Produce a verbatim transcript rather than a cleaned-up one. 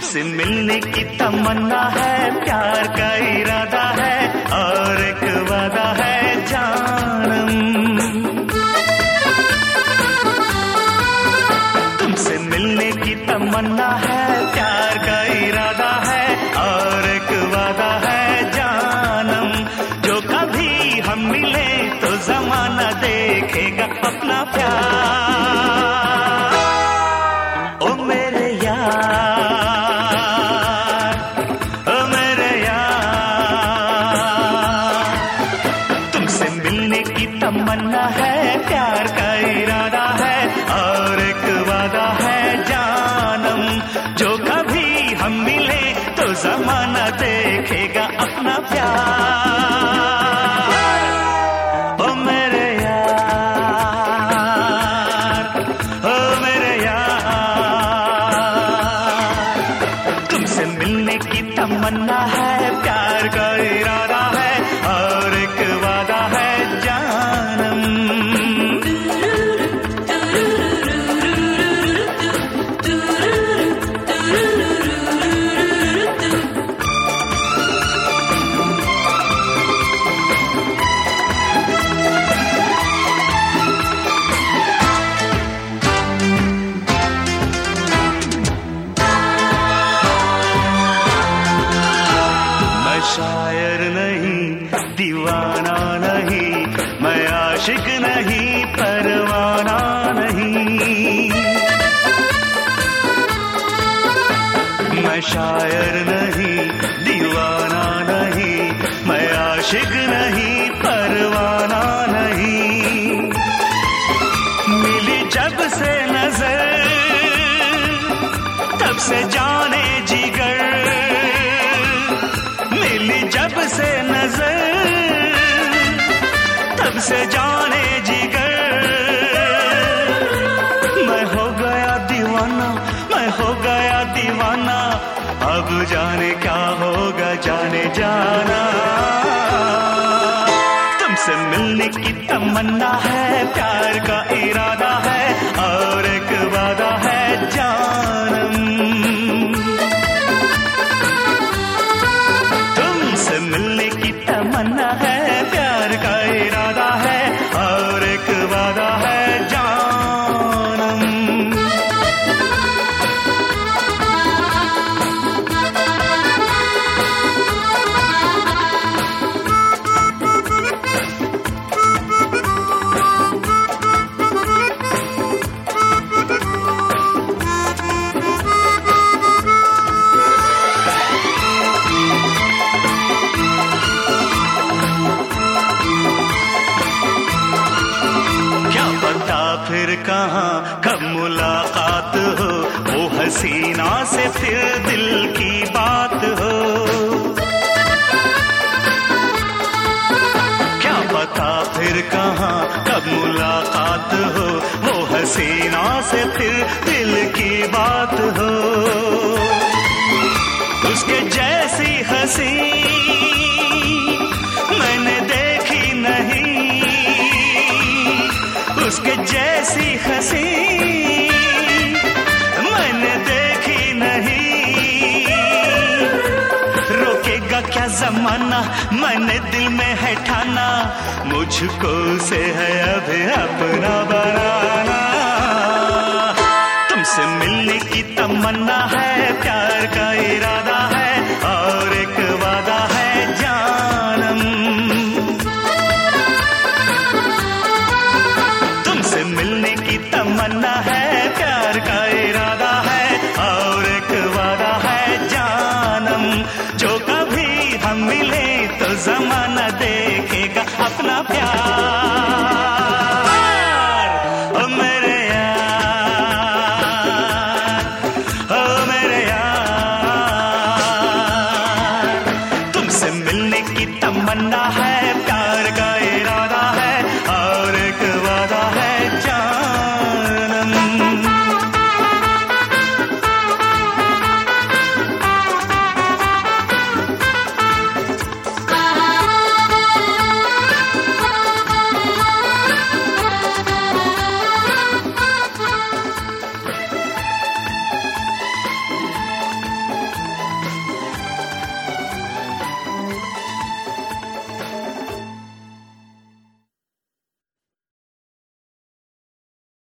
तुमसे मिलने की तमन्ना है, प्यार का इरादा है और एक वादा है जानम। तुमसे मिलने की तमन्ना है, प्यार का इरादा है और एक वादा है जानम। जो कभी हम मिले तो जमाना देखेगा अपना प्यार। ओ मेरे यार, ओ मेरे यार, तुमसे मिलने की तमन्ना है, प्यार का इरादा है और एक वादा है जानम। जो कभी हम मिले तो जमाना देखेगा अपना प्यार। तमन्ना है, प्यार का इरादा है और एक वादा है जानम। शायर नहीं, दीवाना नहीं, मैं आशिक नहीं, परवाना नहीं। मैं शायर नहीं, दीवाना नहीं, मैं आशिक नहीं, परवाना नहीं। मिली जब से नजर तब से जाने जिगर, जब से नजर तब से जाने जिगर। मैं हो गया दीवाना, मैं हो गया दीवाना, अब जाने क्या होगा जाने जाना। तुमसे मिलने की तमन्ना है, प्यार का इरादा है और एक वादा है जानम। मिलने की तमन्ना है, प्यार का इरादा है और एक वादा है जानम। फिर कहाँ कब मुलाकात हो, वो हसीना से फिर दिल की बात हो। क्या पता फिर कहाँ कब मुलाकात हो, वो हसीना से फिर दिल की बात हो। उसके जैसी हंसी मैंने देखी नहीं, उसके जैसी हंसी मैंने देखी नहीं। रोकेगा क्या जमाना, मैंने दिल में है ठाना, मुझको से है अभी अपना बनाना। तुमसे मिलने की तमन्ना है, प्यार का इरादा है और एक वादा है जानम। मिलने की तमन्ना है, प्यार का इरादा है और एक वादा है जानम। जो कभी हम मिले तो जमाना देखेगा अपना प्यार।